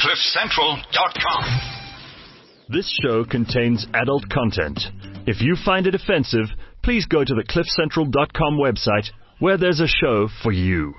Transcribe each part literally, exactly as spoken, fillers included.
cliff central dot com. This show contains adult content. If you find it offensive, please go to the cliff central dot com website, where there's a show for you.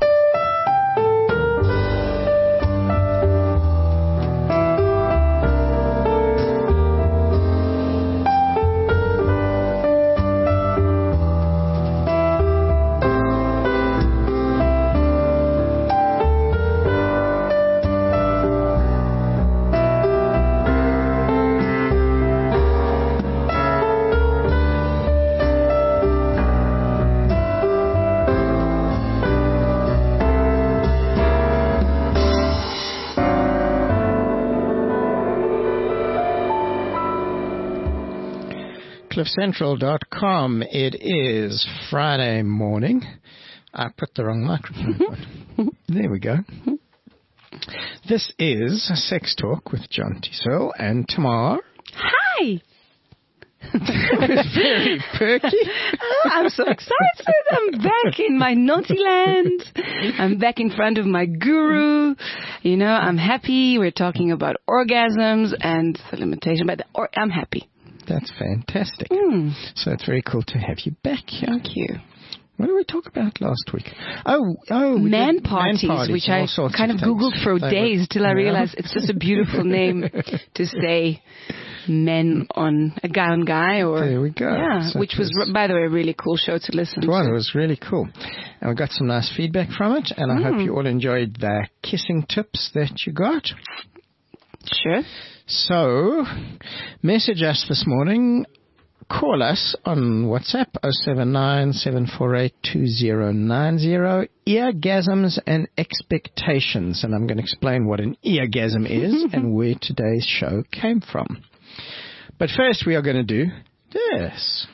cliff central dot com. It is Friday morning. I put the wrong microphone. There we go. This is Sex Talk with John T. Searle and Tamar. Hi. It's very perky. Oh, I'm so excited. I'm back in my naughty land. I'm back in front of my guru. You know, I'm happy. We're talking about orgasms and the limitation, but or- I'm happy. That's fantastic. Mm. So it's very cool to have you back here. Thank you. What did we talk about last week? Oh, oh, we man did parties, man parties which I kind of, of Googled for they days were, till I yeah. realized it's just a beautiful name to say men on a guy on guy, or there we go. Yeah, so which was, was, by the way, a really cool show to listen it was, to. It was really cool. And we got some nice feedback from it, and I mm. hope you all enjoyed the kissing tips that you got. Sure. So, message us this morning. Call us on WhatsApp, oh seven nine, seven four eight, two oh nine oh, eargasms and expectations. And I'm going to explain what an eargasm is and where today's show came from. But first we are going to do this.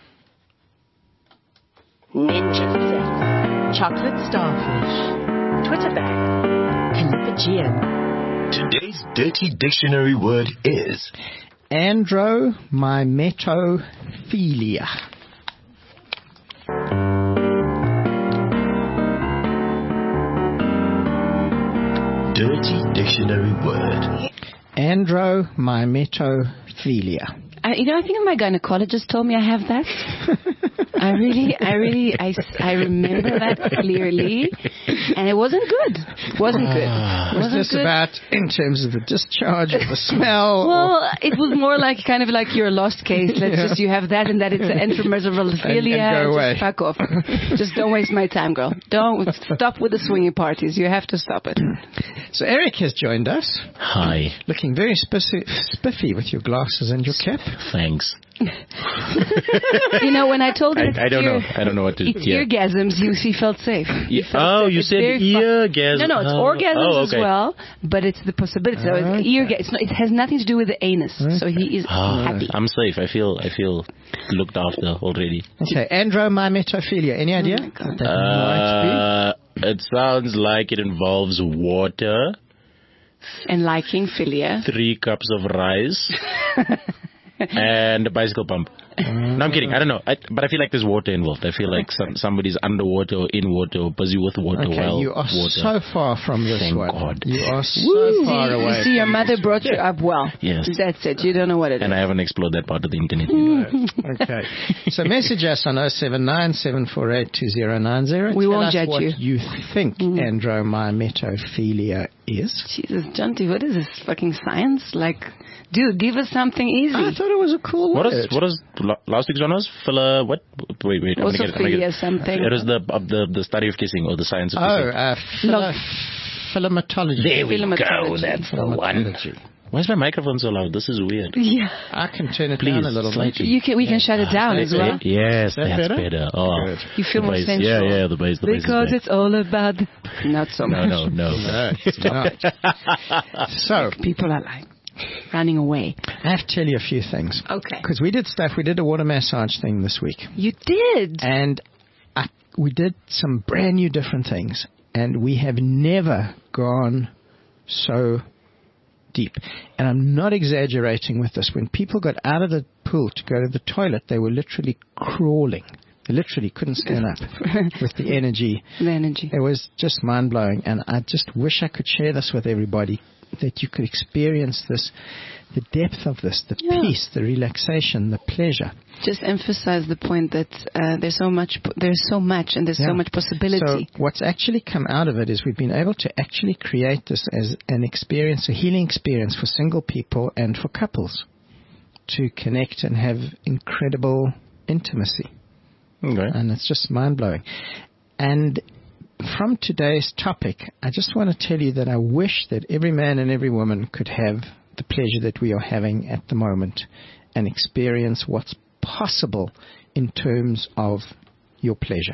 Ninja sex, chocolate starfish, Twitter bag, Calipagian. Today's dirty dictionary word is andromimetophilia. Dirty dictionary word. Andromimetophilia. Uh, you know, I think my gynecologist told me I have that. I really, I really, I, I remember that clearly, and it wasn't good. It wasn't good. It was wasn't this good. about in terms of the discharge of the smell? Well, or? It was more like kind of like your lost case. Let's yeah. just you have that, and that it's an intramesorophilia. And, and go away. Just fuck off. Just don't waste my time, girl. Don't stop with the swinging parties. You have to stop it. So Eric has joined us. Hi. Looking very spiffy, spiffy with your glasses and your cap. Thanks. You know, when I told him I, I don't ear, know. I don't know what to it's yeah. eargasms, you he felt safe. Yeah. Felt oh, safe. you It's said eargasm. No, no, it's oh. orgasms oh, okay. as well, but it's the possibility. So okay. it's earga- it's not, it has nothing to do with the anus. Okay. So he is oh, happy. I'm safe. I feel I feel looked after already. Okay, andromimetophilia. Any idea? Oh my God. What that Uh, might be? it sounds like it involves water. And liking philia. Three cups of rice. And a bicycle pump. No, I'm kidding. I don't know. I, but I feel like there's water involved. I feel like some, somebody's underwater or in water or busy with water Okay, while you are water. so far from this Thank one. God. You are so Woo. far see, away. You see, your from mother this brought you up well. Yes. That's it. You don't know what it And is. I haven't explored that part of the internet. Okay. So message us on oh seven nine, seven four eight, two oh nine oh. We Tell won't us judge what you. you think mm. andromimetophilia is. Jesus, John T, what is this fucking science? Like, dude, give us something easy. I thought it was a cool What word. is what is last week's one was? Phila, what? Wait, wait. Also I'm gonna get, philia something. It was the uh, the the study of kissing or the science of Oh, kissing. uh, philo- philematology. There we go. Philematology. That's the one. Why is my microphone so loud? This is weird. Yeah. I can turn it Please, down a little slightly. You can, we can shut it down as well. Yes, that that's better? better. Oh, Good. You feel the more bass. sensual. Yeah, yeah, the bass. The bass Because is it's all about... The... Not so no, much. no, no, No, it's not. So, People are like running away. I have to tell you a few things. Okay. Because we did stuff. We did a water massage thing this week. You did. And I, we did some brand new different things. And we have never gone so deep. And I'm not exaggerating with this. When people got out of the pool to go to the toilet, they were literally crawling. They literally couldn't stand up with the energy. The energy. It was just mind-blowing. And I just wish I could share this with everybody. that you could experience this, the depth of this, the Yeah. peace, the relaxation, the pleasure. Just emphasize the point that uh, there's so much, there's so much, and there's Yeah. so much possibility. So what's actually come out of it is we've been able to actually create this as an experience, a healing experience for single people and for couples to connect and have incredible intimacy. Okay. And it's just mind-blowing. And from today's topic, I just want to tell you that I wish that every man and every woman could have the pleasure that we are having at the moment and experience what's possible in terms of your pleasure.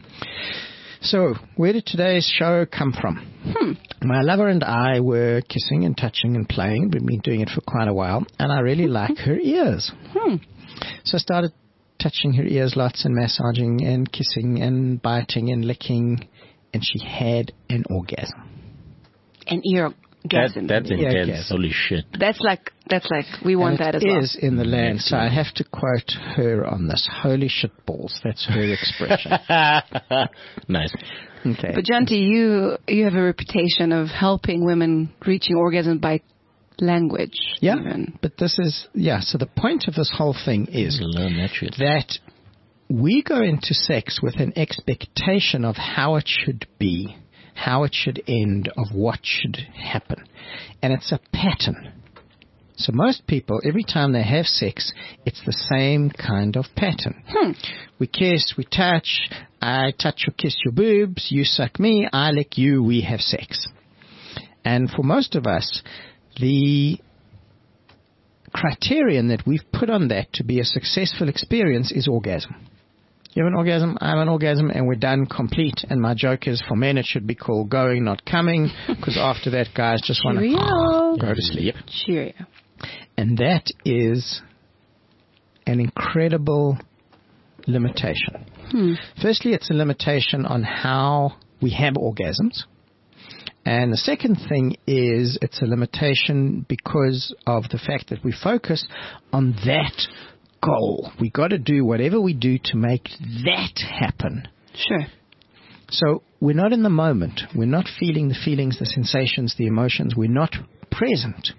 So, where did today's show come from? Hmm. My lover and I were kissing and touching and playing. We've been doing it for quite a while, and I really like her ears. Hmm. So I started touching her ears lots and massaging and kissing and biting and licking, and she had an orgasm. An ear That, orgasm. that's Yeah, intense. yes. Holy shit. That's like that's like we want and that as it well. is in the land, so I have to quote her on this. Holy shit balls. That's her expression. Nice. Okay. But Janti, you you have a reputation of helping women reaching orgasm by language. yeah, even. but this is, yeah, so the point of this whole thing is Learn that shit. that we go into sex with an expectation of how it should be, how it should end, of what should happen. And it's a pattern. So most people, every time they have sex, it's the same kind of pattern. Hmm. We kiss, we touch, I touch or kiss your boobs, you suck me, I lick you, we have sex. And for most of us, the criterion that we've put on that to be a successful experience is orgasm. You have an orgasm, I have an orgasm, and we're done, complete. And my joke is, for men, it should be called going, not coming, because after that, guys just want Cheerio. to go to sleep. Cheerio. And that is an incredible limitation. Hmm. Firstly, it's a limitation on how we have orgasms. And the second thing is it's a limitation because of the fact that we focus on that goal. We got to do whatever we do to make that happen. Sure. So we're not in the moment. We're not feeling the feelings, the sensations, the emotions. We're not present.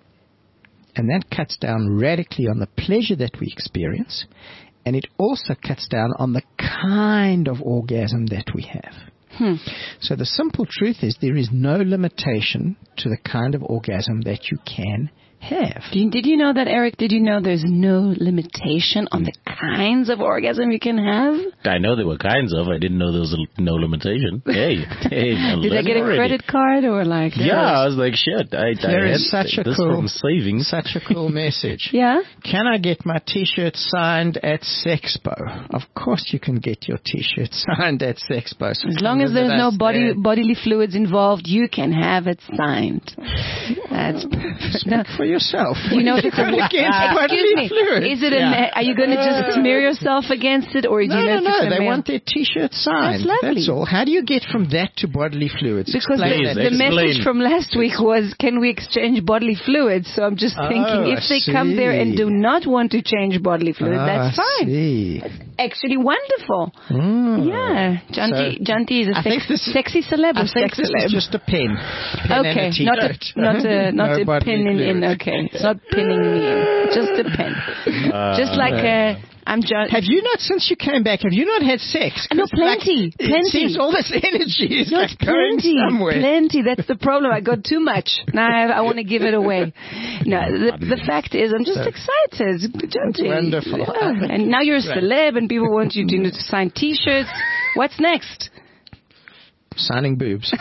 And that cuts down radically on the pleasure that we experience. And it also cuts down on the kind of orgasm that we have. Hmm. So the simple truth is there is no limitation to the kind of orgasm that you can have. Did you, did you know that, Eric? Did you know there's no limitation on the kinds of orgasm you can have? I know there were kinds of. I didn't know there was a, no limitation. Hey, hey. Did I get a already. credit card or like? Yeah, I was like, shit. I, There I is had such a this cool- from savings. Such a cool message. Yeah. Can I get my T-shirt signed at Sexpo? Of course you can get your T-shirt signed at Sexpo. So As long as visit there's no us body there. bodily fluids involved, you can have it signed. That's perfect. Speak for yourself. You know, What it's are you going against bodily excuse me. fluids? Is it? Yeah. A, are you going to just smear yourself against it, or do No, you know no, if no. it's a They male? want their T-shirt signed. That's lovely. all. How do you get from that to bodily fluids? Because Explain the, that. the Explain. message from last week was, can we exchange bodily fluids? So I'm just thinking, Oh, if I they come there and see. do not want to change bodily fluids, Ah, that's I fine. see. Actually wonderful. Mm. Yeah. Janti, So, Janti is a I think sex, this is- sexy celeb. I or think sex this celeb. is just a pen. A pen Okay, and a not a T-shirt. not a not No a bodily pin in, in fluids. okay, it's not pinning me in, just a pen, just like uh, I'm John. Have you not, since you came back, have you not had sex? No, 'Cause, like, plenty, It plenty. seems all this energy is No, like it's going plenty, somewhere. plenty. That's the problem. I got too much. Now I, I want to give it away. No, the, the fact is, I'm just So- excited. Janti. wonderful. Yeah. And now you're a Right. celeb, and people want you to, you know, to sign T-shirts. What's next? Signing boobs.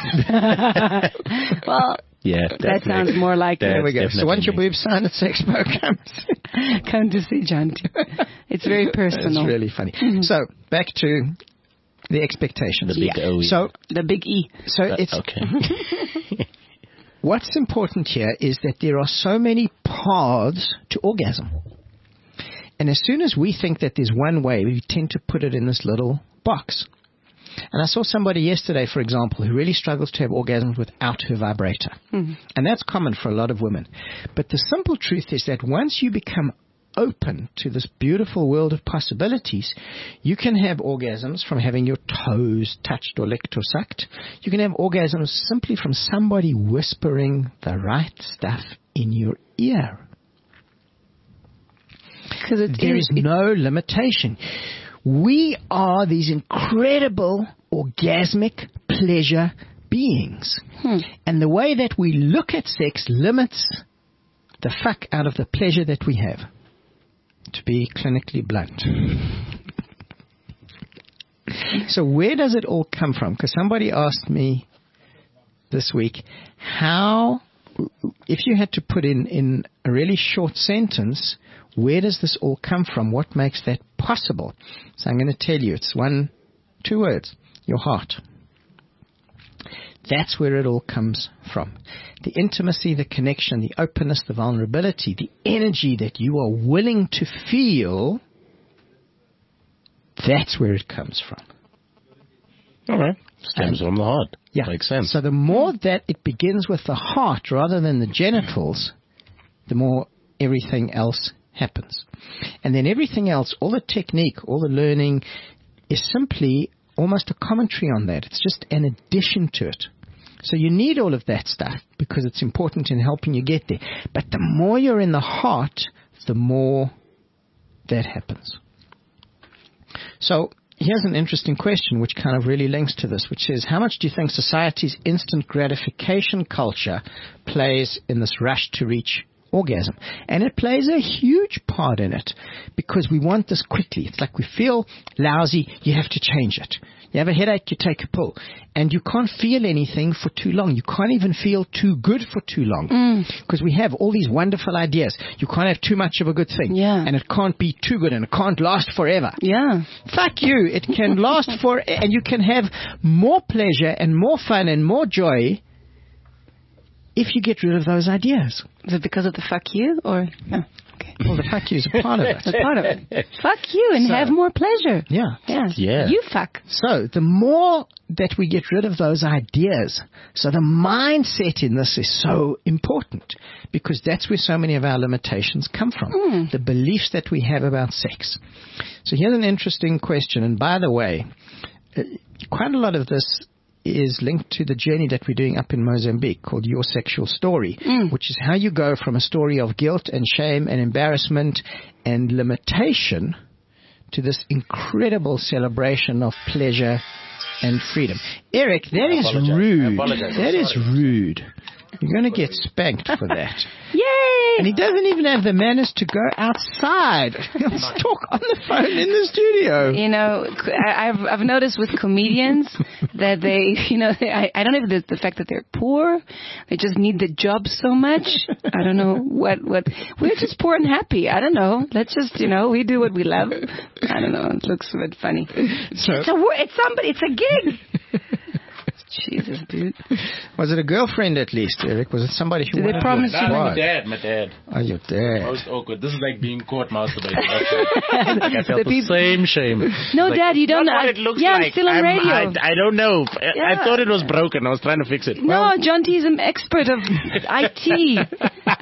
Well, Yeah, that sounds more like That's There we go. So once your definitely boobs signed at Sexpo comes. come to see Janti. It's very personal. It's really funny. So back to the expectations. The big Yeah. O. E. So The big E. so Uh, it's okay. what's important here is that there are so many paths to orgasm. And as soon as we think that there's one way, we tend to put it in this little box. And I saw somebody yesterday, for example, who really struggles to have orgasms without her vibrator. Mm-hmm. And that's common for a lot of women. But the simple truth is that once you become open to this beautiful world of possibilities. You can have orgasms from having your toes touched or licked or sucked. You can have orgasms simply from somebody whispering the right stuff in your ear. Because it There is, is it, no limitation. We are these incredible orgasmic pleasure beings. Hmm. And the way that we look at sex limits the fuck out of the pleasure that we have. To be clinically blunt. So where does it all come from? Because somebody asked me this week, how, if you had to put in, in a really short sentence, where does this all come from? What makes that possible? So I'm going to tell you, it's one, two words, your heart. That's where it all comes from. The intimacy, the connection, the openness, the vulnerability, the energy that you are willing to feel, that's where it comes from. All right. Stems from the heart. Yeah. Makes sense. So the more that it begins with the heart rather than the genitals, the more everything else happens. And then everything else, all the technique, all the learning, is simply almost a commentary on that. It's just an addition to it. So you need all of that stuff because it's important in helping you get there. But the more you're in the heart, the more that happens. So here's an interesting question which kind of really links to this, which says, how much do you think society's instant gratification culture plays in this rush to reach orgasm? And it plays a huge part in it because we want this quickly. It's like we feel lousy, you have to change it. You have a headache, you take a pill. And you can't feel anything for too long. You can't even feel too good for too long. Because mm. we have all these wonderful ideas. You can't have too much of a good thing. Yeah. And it can't be too good and it can't last forever. Yeah. Fuck you. It can last for, and you can have more pleasure and more fun and more joy if you get rid of those ideas. Is it because of the fuck you or no? Okay. Well, the fuck you is a part of it. It's a part of it. Fuck you and So- have more pleasure. Yeah. Yeah. Yeah. You fuck. So the more that we get rid of those ideas, so the mindset in this is so important because that's where so many of our limitations come from. Mm. The beliefs that we have about sex. So here's an interesting question. And by the way, uh, quite a lot of this is linked to the journey that we're doing up in Mozambique called Your Sexual Story, mm. which is how you go from a story of guilt and shame and embarrassment and limitation to this incredible celebration of pleasure and freedom. Eric, that I is apologize. I rude. apologize. That is Sorry. rude. You're going to get spanked for that. Yay! And he doesn't even have the manners to go outside. He'll talk on the phone in the studio. You know, I- I've I've noticed with comedians that they, you know, they, I I don't know if it's the fact that they're poor, they just need the job so much. I don't know what what we're just poor and happy. I don't know. Let's just, you know, we do what we love. I don't know. It looks a bit funny. So- it's a wo- it's somebody. It's a gig. Jesus, dude. Was it a girlfriend at least, Eric? Was it somebody who Did they wanted promise to you- No, my survive? dad, my dad. Oh, your dad. Most awkward. This is like being caught masturbating. Like I felt The the, people- same shame. No, Like, Dad, you don't not know. what it looks Yeah, like. I'm still on I'm- radio. I, I don't know. I, Yeah. I thought it was broken. I was trying to fix it. No, John T is an expert of I T. uh,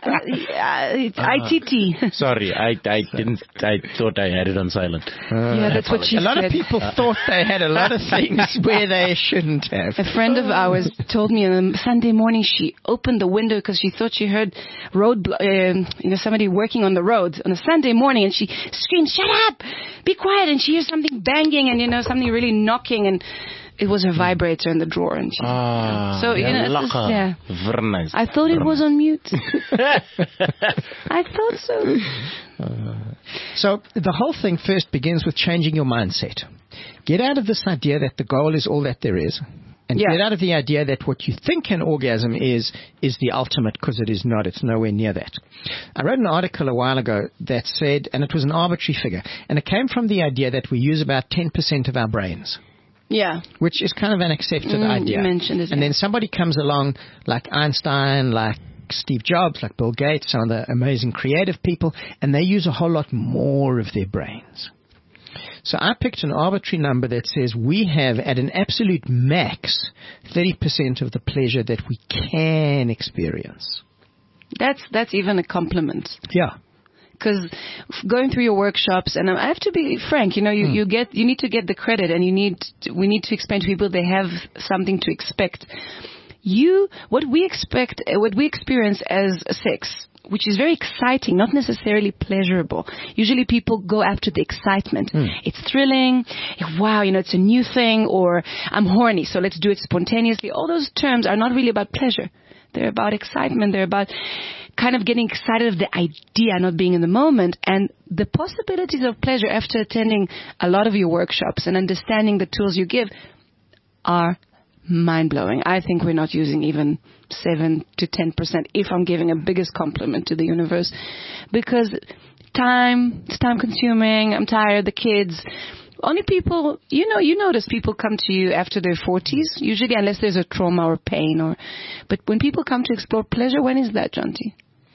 it's I T T. Sorry, I I didn't. I thought I had it on silent. Yeah, that's what she A lot said. of people thought they had a lot of things where they shouldn't have. A friend of ours told me on a Sunday morning she opened the window because she thought she heard road, blo- um you know, somebody working on the roads on a Sunday morning, and she screamed, "Shut up! Be quiet!" And she hears something banging and you know something really knocking, and it was her vibrator in the drawer. And she, Ah, So, you know, it's just- lekker. yeah. Very nice. I thought it was on mute. I thought so. So the whole thing first begins with changing your mindset. Get out of this idea that the goal is all that there is. And Yeah. get out of the idea that what you think an orgasm is, is the ultimate, because it is not. It's nowhere near that. I wrote an article a while ago that said, and it was an arbitrary figure, and it came from the idea that we use about ten percent of our brains, Yeah. which is kind of an accepted Mm, idea. you mentioned it, And yeah. then somebody comes along like Einstein, like Steve Jobs, like Bill Gates, some of the amazing creative people, and they use a whole lot more of their brains. So I picked an arbitrary number that says we have at an absolute max thirty percent of the pleasure that we can experience. That's that's even a compliment. Yeah. Because going through your workshops, and I have to be frank, you know, you, mm. you get, you need to get the credit, and you need, to, we need to explain to people they have something to expect. You, what we expect, what we experience as sex, which is very exciting, not necessarily pleasurable. Usually people go after the excitement. Mm. It's thrilling. Wow, you know, it's a new thing, or I'm horny, so let's do it spontaneously. All those terms are not really about pleasure. They're about excitement. They're about kind of getting excited of the idea, not being in the moment. And the possibilities of pleasure after attending a lot of your workshops and understanding the tools you give are mind-blowing. I think we're not using even seven to ten percent, if I'm giving a biggest compliment to the universe, because time, it's time-consuming. I'm tired, the kids. Only people, you know, you notice people come to you after their forties, usually, unless there's a trauma or pain. Or, but when people come to explore pleasure, when is that, Jonty?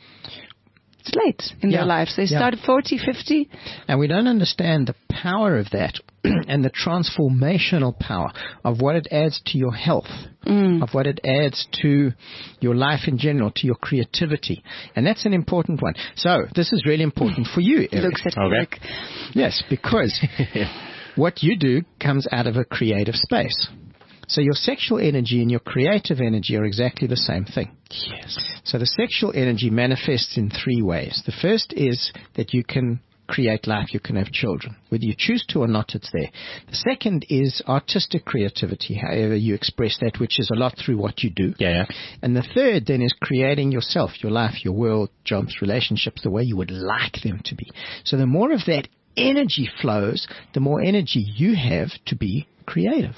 It's late in yeah. their lives. They yeah. start at forty, fifty. And we don't understand the power of that and the transformational power of what it adds to your health, mm. of what it adds to your life in general, to your creativity. And that's an important one. So this is really important for you, Eric. Looks at okay. Eric. Yes, because what you do comes out of a creative space. So your sexual energy and your creative energy are exactly the same thing. Yes. So the sexual energy manifests in three ways. The first is that you can create life, you can have children. Whether you choose to or not, it's there. The second is artistic creativity, however you express that, which is a lot through what you do. Yeah, yeah. And the third then is creating yourself, your life, your world, jobs, relationships, the way you would like them to be. So the more of that energy flows, the more energy you have to be creative.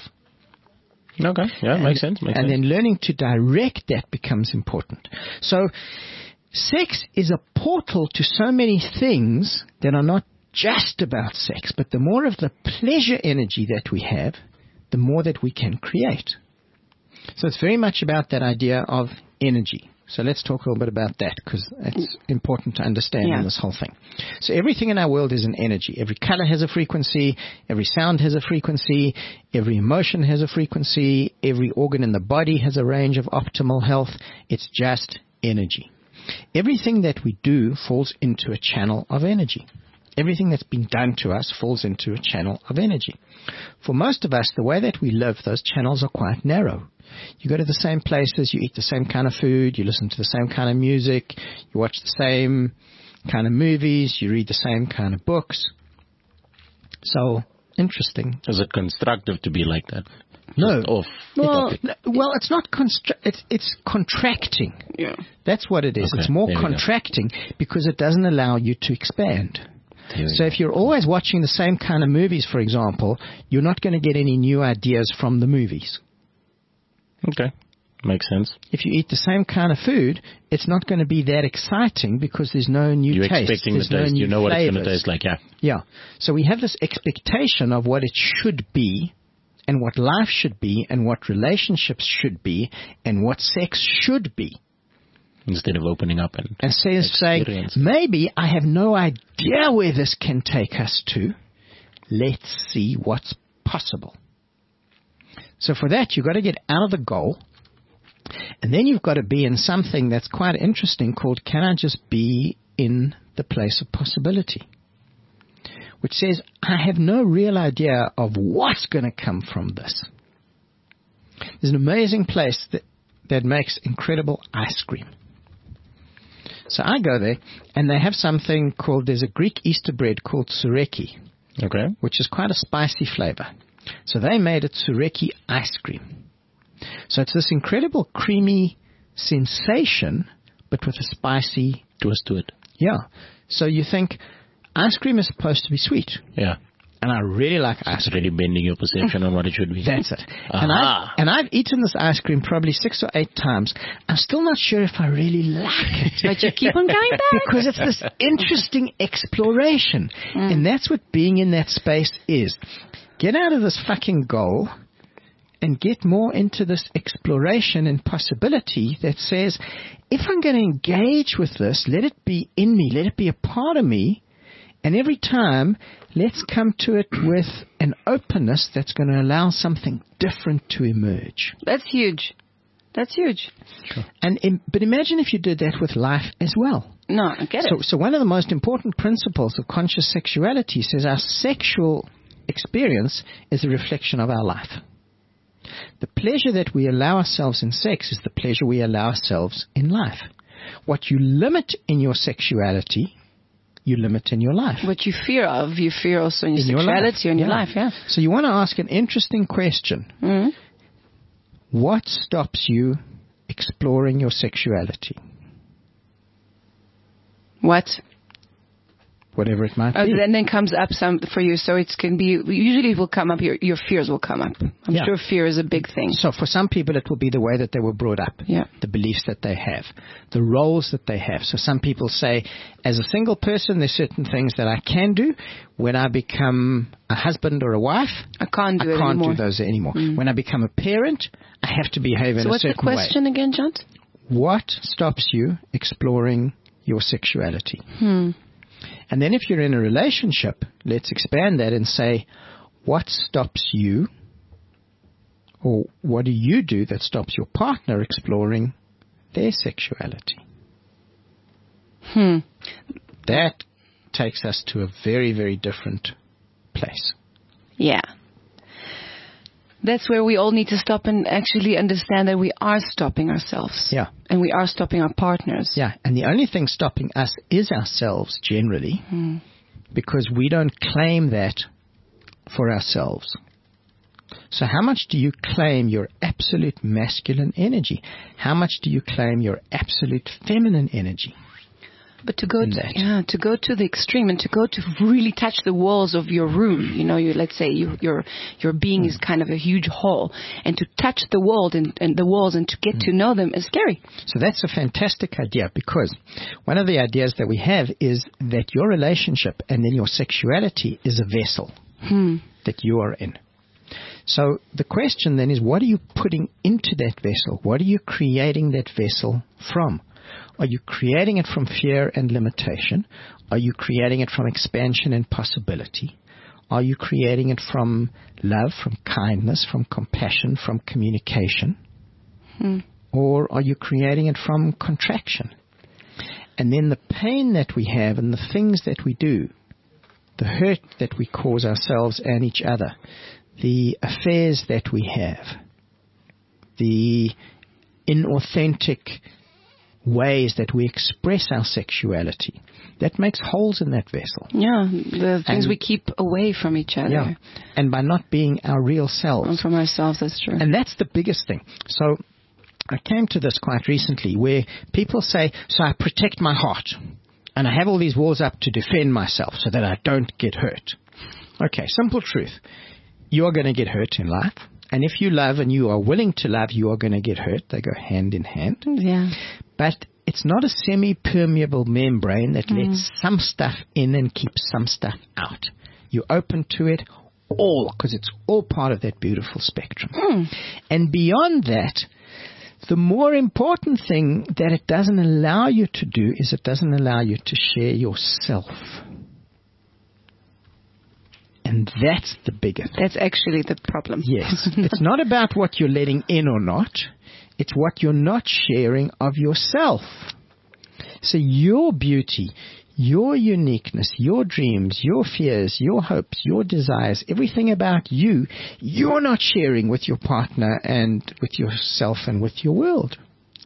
Okay, yeah, and, makes sense. Makes and sense. then learning to direct that becomes important. So sex is a portal to so many things that are not just about sex, but the more of the pleasure energy that we have, the more that we can create. So it's very much about that idea of energy. So let's talk a little bit about that, because it's important to understand yeah. in this whole thing. So everything in our world is an energy. Every color has a frequency. Every sound has a frequency. Every emotion has a frequency. Every organ in the body has a range of optimal health. It's just energy. Everything that we do falls into a channel of energy. Everything that's been done to us falls into a channel of energy. For most of us, the way that we live, those channels are quite narrow. You go to the same places, you eat the same kind of food, you listen to the same kind of music, you watch the same kind of movies, you read the same kind of books. So, interesting. Is it constructive to be like that? No. Just off. Well, well, it's not constr- it's, it's contracting. Yeah. That's what it is. Okay, it's more there we go. contracting because it doesn't allow you to expand. So if you're always watching the same kind of movies, for example, you're not going to get any new ideas from the movies. Okay. Makes sense. If you eat the same kind of food, it's not going to be that exciting because there's no new You're taste. expecting there's the taste. No you know what flavors. it's going to taste like, yeah. Yeah. So we have this expectation of what it should be and what life should be and what relationships should be and what sex should be. Instead of opening up and And says, saying, maybe I have no idea where this can take us to. Let's see what's possible. So for that, you've got to get out of the goal. And then you've got to be in something that's quite interesting called, can I just be in the place of possibility? Which says, I have no real idea of what's going to come from this. There's an amazing place that, that makes incredible ice cream. So I go there, and they have something called, there's a Greek Easter bread called tsoureki, okay, which is quite a spicy flavor. So they made a tsoureki ice cream. So it's this incredible creamy sensation, but with a spicy twist to it. Yeah. So you think ice cream is supposed to be sweet. Yeah. And I really like ice It's cream. really bending your perception on what it should be. That's it. And I've, and I've eaten this ice cream probably six or eight times. I'm still not sure if I really like it. But you keep on going back. Because it's this interesting exploration. Mm. And that's what being in that space is. Get out of this fucking goal and get more into this exploration and possibility that says, if I'm going to engage with this, let it be in me, let it be a part of me. And every time, let's come to it with an openness that's going to allow something different to emerge. That's huge. That's huge. And im- but imagine if you did that with life as well. No, I get So, it. so one of the most important principles of conscious sexuality says our sexual experience is a reflection of our life. The pleasure that we allow ourselves in sex is the pleasure we allow ourselves in life. What you limit in your sexuality, you limit in your life. What you fear of, you fear also in your In your sexuality life. and your Yeah. life, yeah. So you want to ask an interesting question. Mm-hmm. What stops you exploring your sexuality? What? Whatever it might Oh, be. and then comes up some for you, so it can be, usually it will come up, your, your fears will come up. I'm Yeah. sure fear is a big thing. So for some people, it will be the way that they were brought up, Yeah. the beliefs that they have, the roles that they have. So some people say, as a single person, there's certain things that I can do. When I become a husband or a wife, I can't do I it can't anymore. do those anymore. When I become a parent, I have to behave in So a what's the certain way. question again, John? What stops you exploring your sexuality? Hmm. And then if you're in a relationship, let's expand that and say, what stops you, or what do you do that stops your partner exploring their sexuality? Hmm. That takes us to a very, very different place. Yeah. That's where we all need to stop and actually understand that we are stopping ourselves. Yeah. And we are stopping our partners. Yeah, and the only thing stopping us is ourselves generally, Hmm. because we don't claim that for ourselves. So how much do you claim your absolute masculine energy? How much do you claim your absolute feminine energy? But to go in to, that. yeah, to go to the extreme and to go to really touch the walls of your room, you know, you, let's say you, your your being is kind of a huge hall, and to touch the wall and, and the walls and to get to know them is scary. So that's a fantastic idea, because one of the ideas that we have is that your relationship and then your sexuality is a vessel Hmm. that you are in. So the question then is, what are you putting into that vessel? What are you creating that vessel from? Are you creating it from fear and limitation? Are you creating it from expansion and possibility? Are you creating it from love, from kindness, from compassion, from communication? Hmm. Or are you creating it from contraction? And then the pain that we have and the things that we do, the hurt that we cause ourselves and each other, the affairs that we have, the inauthentic ways that we express our sexuality, that makes holes in that vessel. Yeah, the things And- we keep away from each other. Yeah. And by not being our real selves. And from ourselves, that's true. And that's the biggest thing. So I came to this quite recently, where people say, so I protect my heart, and I have all these walls up to defend myself so that I don't get hurt. Okay, simple truth. You are going to get hurt in life. And if you love and you are willing to love, you are going to get hurt. They go hand in hand. Yeah. But it's not a semi-permeable membrane that lets some stuff in and keeps some stuff out. You're open to it all, because it's all part of that beautiful spectrum. Mm. And beyond that, the more important thing that it doesn't allow you to do is it doesn't allow you to share yourself. And that's the biggest. That's actually the problem. Yes. It's not about what you're letting in or not. It's what you're not sharing of yourself. So your beauty, your uniqueness, your dreams, your fears, your hopes, your desires, everything about you, you're not sharing with your partner and with yourself and with your world.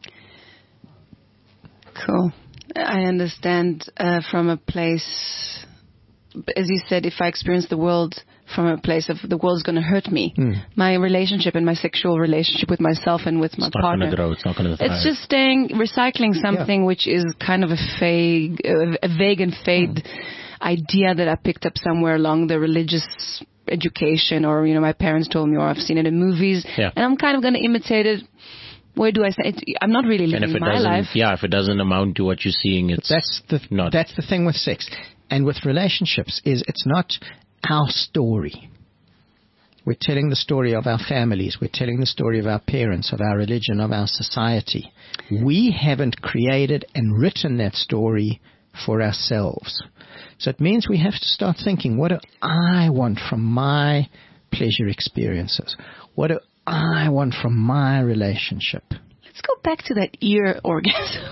Cool. I understand uh, from a place, as you said, if I experience the world from a place of the world's going to hurt me, Mm. my relationship and my sexual relationship with myself and with my It's not partner, going to grow. It's not going to thrive. it's just staying, recycling something which is kind of a vague, uh, a vague and fade idea that I picked up somewhere along the religious education, or, you know, my parents told me, or I've seen it in movies, Yeah. and I'm kind of going to imitate it. Where do I say it? I'm not really And living if it my doesn't, life. yeah, if it doesn't amount to what you're seeing, it's That's the not. that's the thing with sex and with relationships, is it's not our story. We're telling the story of our families. We're telling the story of our parents, of our religion, of our society. We haven't created and written that story for ourselves. So it means we have to start thinking, what do I want from my pleasure experiences? What do I want from my relationship? let's go back to that ear orgasm.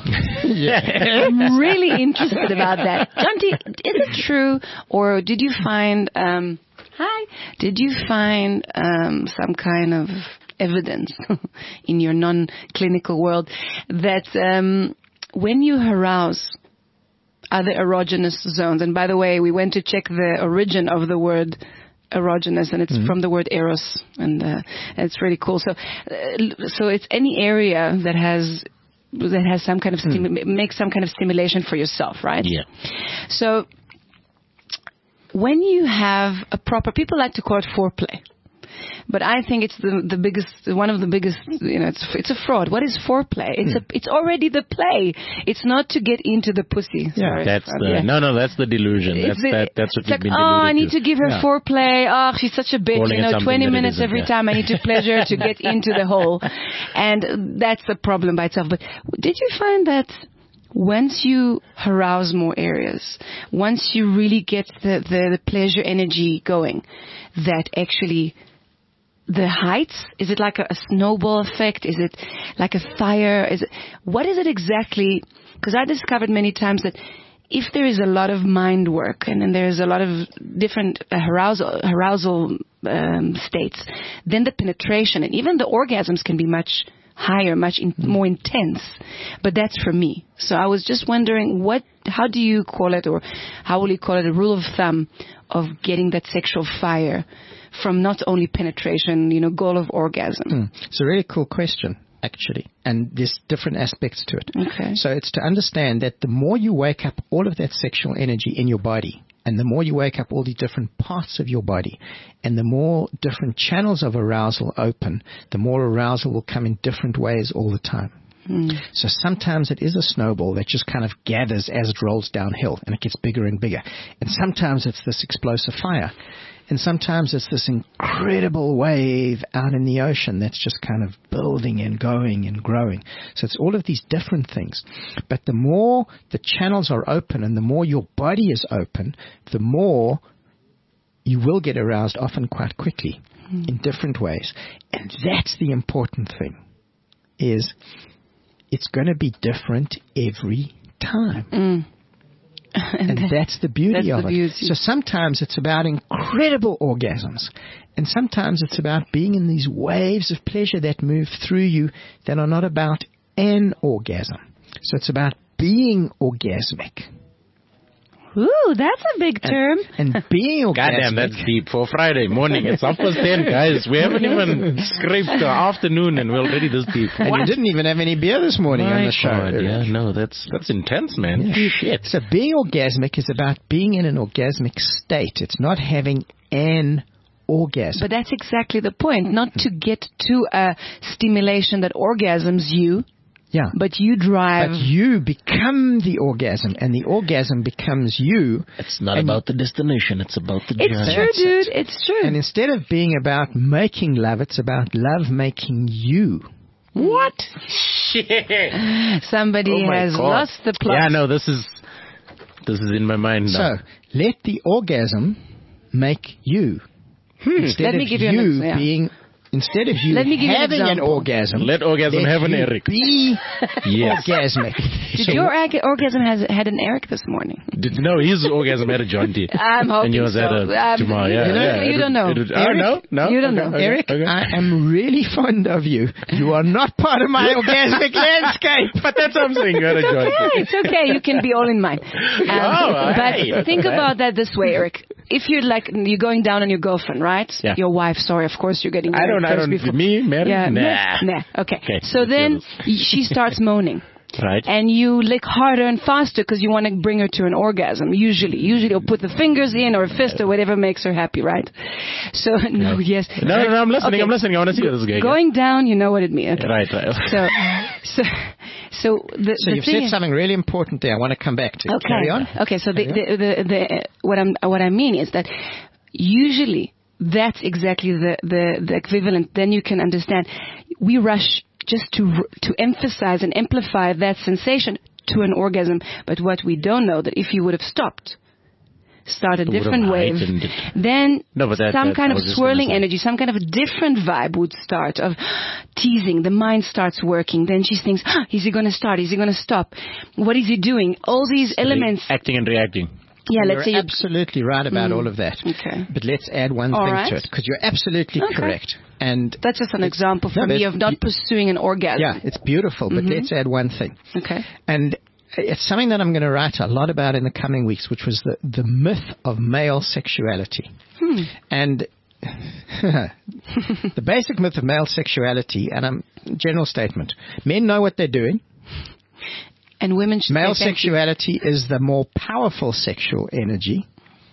I'm really interested about that. Jonty, is it true, or did you find, um, hi, did you find um, some kind of evidence in your non-clinical world that um, when you arouse other erogenous zones, and by the way, we went to check the origin of the word erogenous, and it's mm-hmm. from the word eros, and uh, it's really cool. So, uh, so it's any area that has that has some kind of stimu- mm. make some kind of stimulation for yourself, right? Yeah. So, when you have a proper, people like to call it foreplay. But I think it's the the biggest, one of the biggest, you know, it's it's a fraud. What is foreplay? It's mm. a, it's already the play. It's not to get into the pussy. Yeah, Sorry. that's the, yeah. no, no, that's the delusion. It's that's the, that, that's what it's we've like, been oh, I need to. to give her yeah. foreplay. Oh, she's such a bitch. Calling you know, twenty minutes every yeah. time I need to pleasure her to get into the hole. And that's a problem by itself. But did you find that once you arouse more areas, once you really get the, the, the pleasure energy going, that actually the heights, is it like a, a snowball effect? Is it like a fire? Is it, what is it exactly? Because I discovered many times that if there is a lot of mind work and then there's a lot of different uh, arousal, arousal um, states, then the penetration and even the orgasms can be much higher, much in, more intense. But that's for me. So I was just wondering, what, how do you call it, or how will you call it, a rule of thumb of getting that sexual fire from not only penetration, you know, goal of orgasm? Mm. It's a really cool question, actually, and there's different aspects to it. Okay. So it's to understand that the more you wake up all of that sexual energy in your body, and the more you wake up all the different parts of your body, and the more different channels of arousal open, the more arousal will come in different ways all the time. Mm. So sometimes it is a snowball that just kind of gathers as it rolls downhill, and it gets bigger and bigger. And sometimes it's this explosive fire. And sometimes it's this incredible wave out in the ocean that's just kind of building and going and growing. So it's all of these different things. But the more the channels are open and the more your body is open, the more you will get aroused, often quite quickly, mm. in different ways. And that's the important thing, is it's going to be different every time. Mm. And that's the beauty that's of the it. beauty. So sometimes it's about incredible orgasms. And sometimes it's about being in these waves of pleasure that move through you that are not about an orgasm. So it's about being orgasmic. Ooh, that's a big term. And, and being orgasmic. Goddamn, that's deep for Friday morning. It's half past ten, guys. We haven't even scraped the afternoon and we're already this deep. And what? you didn't even have any beer this morning My on the show. God, yeah, no, that's that's intense, man. Yeah. Shit. So being orgasmic is about being in an orgasmic state. It's not having an orgasm. But that's exactly the point. Not to get to a stimulation that orgasms you. Yeah. But you drive. But you become the orgasm, and the orgasm becomes you. It's not about the destination. It's about the journey. It's true, dude. It. It's true. And instead of being about making love, it's about love making you. What? Shit. Somebody Oh has God. lost the plot. Yeah, no, this is this is in my mind now. So let the orgasm make you. Hmm. Instead Let me of give you an you ex- yeah. being. Instead of you Let me give you an having an, example. orgasm, Let orgasm let have an you Eric. Be Yes. orgasmic. Did So your ag- orgasm has had an Eric this morning? Did, no, his orgasm had a John D. I'm hoping And yours so. had a Um, Jamal. Yeah, you don't- yeah. you It don't would- know. it would- oh, Eric, no? No? you don't Okay, know. okay, Eric, okay. I am really fond of you. You are not part of my orgasmic landscape. But that's what I'm saying. You had a John D. Okay, it's okay. You can be all in mine. Um, Oh, but hey, think okay. about that this way, Eric. If you're like you're going down on your girlfriend, right? Yeah. Your wife. Sorry, of course you're getting I married don't, I first don't, before. me, married? Yeah, Nah. nah. Okay. Okay, So let's then do this. she starts moaning. Right. And you lick harder and faster because you want to bring her to an orgasm. Usually, usually you'll put the fingers in or a fist or whatever makes her happy, right? So no, yes. No, no, no, I'm listening, Okay. I'm listening. I want to see where this is going. Going down, you know what it means. Okay. Right, right. So, so, so the So the you've thing said is, something really important there. I want to come back to. Okay. Carry on. Okay. So the, the, the, the, what I'm, what I mean is that usually that's exactly the, the, the equivalent. Then you can understand. We rush just to, to emphasize and amplify that sensation to an orgasm. But what we don't know that if you would have stopped, start a It would have different wave. heightened it. Then No, but that- some that- kind I of was just swirling gonna say. energy, some kind of a different vibe would start of teasing. The mind starts working. Then she thinks, ah, is he going to start? Is he going to stop? What is he doing? All these elements. Acting and reacting. Yeah, let's You're say you absolutely right about Mm. all of that. Okay. But let's add one All thing right. to it, because you're absolutely Okay. correct. And that's just an example for no, me there's- of not you- pursuing an orgasm. yeah, it's beautiful. But Mhm. let's add one thing. Okay. And it's something that I'm going to write a lot about in the coming weeks, which was the, the myth of male sexuality. Hmm. And the basic myth of male sexuality, and a general statement, men know what they're doing. And women should Male say thank you. sexuality is the more powerful sexual energy.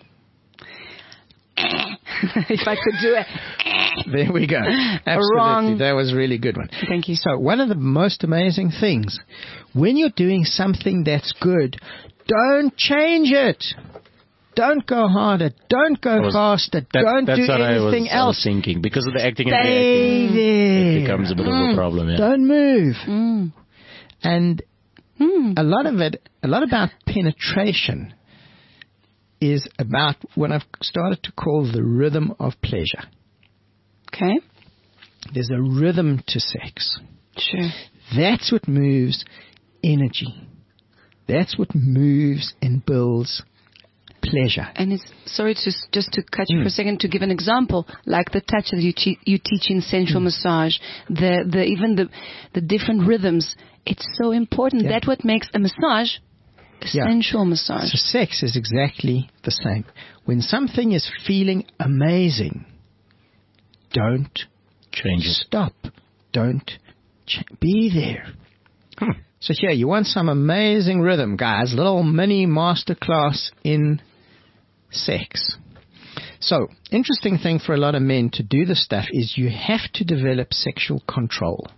If I could do it. There we go. Absolutely. Wrong. That was a really good one. Thank you. So one of the most amazing things, when you're doing something that's good, don't change it. Don't go harder. Don't go was- faster. That, don't that's do what I was, anything I was else. thinking. Because of the acting and Stay reacting, there. it becomes a bit of a problem. Yeah. Don't move. Mm. And Mm. a lot of it, a lot about penetration is about what I've started to call the rhythm of pleasure. Okay. There's a rhythm to sex. Sure. That's what moves energy. That's what moves and builds pleasure. And it's sorry to just to cut Hmm. you for a second to give an example, like the touch that you te- you teach in sensual Hmm. massage, the the even the the different rhythms. It's so important. Yeah. That's what makes a massage a Yeah. sensual massage. So sex is exactly the same. When something is feeling amazing, don't Change it. stop. Don't ch- be there. Hmm. So here, you want some amazing rhythm, guys. Little mini masterclass in sex. So, interesting thing for a lot of men to do this stuff is you have to develop sexual control.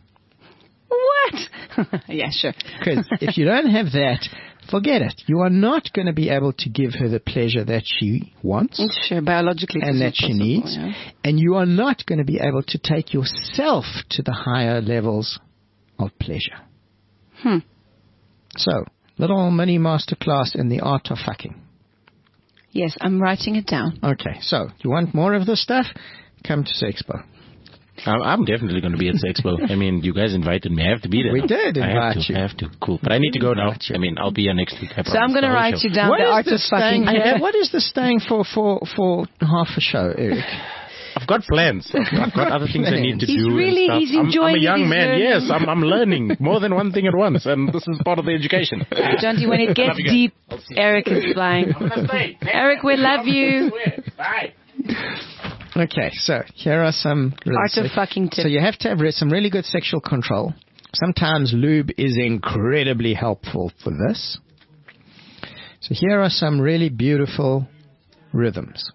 What? Yeah, sure. Because if you don't have that, forget it. You are not going to be able to give her the pleasure that she wants Sure, biologically. and that it's she impossible, needs. yeah. And you are not going to be able to take yourself to the higher levels of pleasure. Hmm. So, little mini masterclass in the art of fucking. Yes, I'm writing it down. Okay, so you want more of this stuff? Come to Sexpo. I'm I'm definitely going to be at Sexpo. I mean, you guys invited me. I have to be there. We did I have invite to, you. I have to. Cool. But I need to go now. invite you. I mean, I'll be here next week. I So I'm going to write you down What the is art the of fucking. staying? Yeah, what is the staying for for for half a show, Eric? I've got plans. I've got, I've got other things I need to He's do. and really- stuff. he's I'm- enjoying I'm, it, a young he's man. learning. Yes, I'm, I'm learning more than one thing at once, and this is part of the education. Jonty, when it gets you guys. deep, Eric is flying. Eric, we love you. Bye. Okay, so here are some Art of fucking tips. So you have to have re- some really good sexual control. Sometimes lube is incredibly helpful for this. So here are some really beautiful rhythms.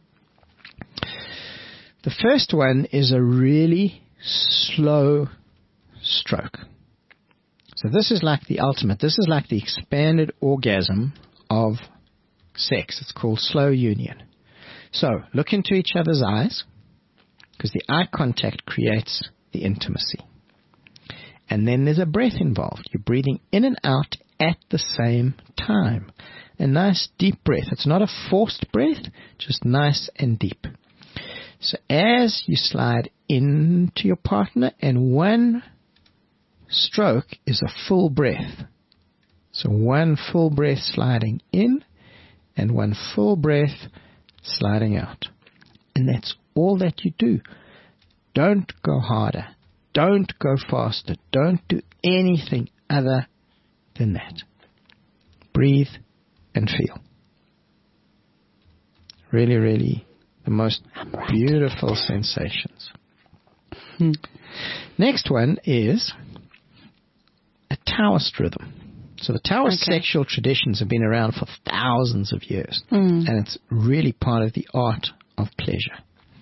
The first one is a really slow stroke. So this is like the ultimate. This is like the expanded orgasm of sex. It's called slow union. So look into each other's eyes, because the eye contact creates the intimacy. And then there's a breath involved. You're breathing in and out at the same time. A nice deep breath. It's not a forced breath, just nice and deep. So as you slide into your partner, and one stroke is a full breath. So one full breath sliding in, and one full breath sliding out. And that's all that you do. Don't go harder. Don't go faster. Don't do anything other than that. Breathe and feel. Really, really the most beautiful sensations. Hmm. Next one is a Taoist rhythm. So the Taoist Okay. sexual traditions have been around for thousands of years. Mm. And it's really part of the art of pleasure.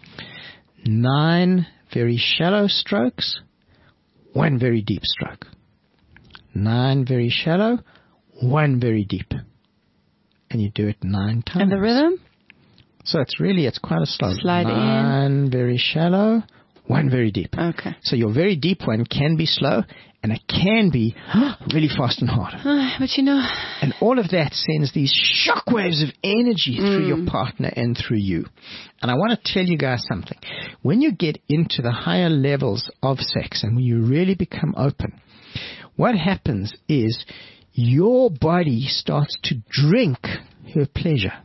Nine very shallow strokes, one very deep stroke. Nine very shallow, one very deep. And you do it nine times. And the rhythm? So it's really, it's quite a slow. Slide in. Nine very shallow, one very deep. Okay. So your very deep one can be slow, and it can be really fast and hard. Uh, but you know... And all of that sends these shockwaves of energy mm. through your partner and through you. And I want to tell you guys something. When you get into the higher levels of sex and when you really become open, what happens is your body starts to drink her pleasure.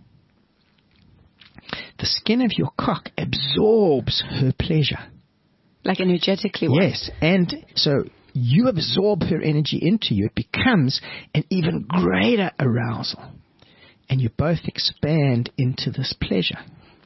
The skin of your cock absorbs her pleasure. Like energetically? What? Yes. And so you absorb her energy into you. It becomes an even greater arousal. And you both expand into this pleasure.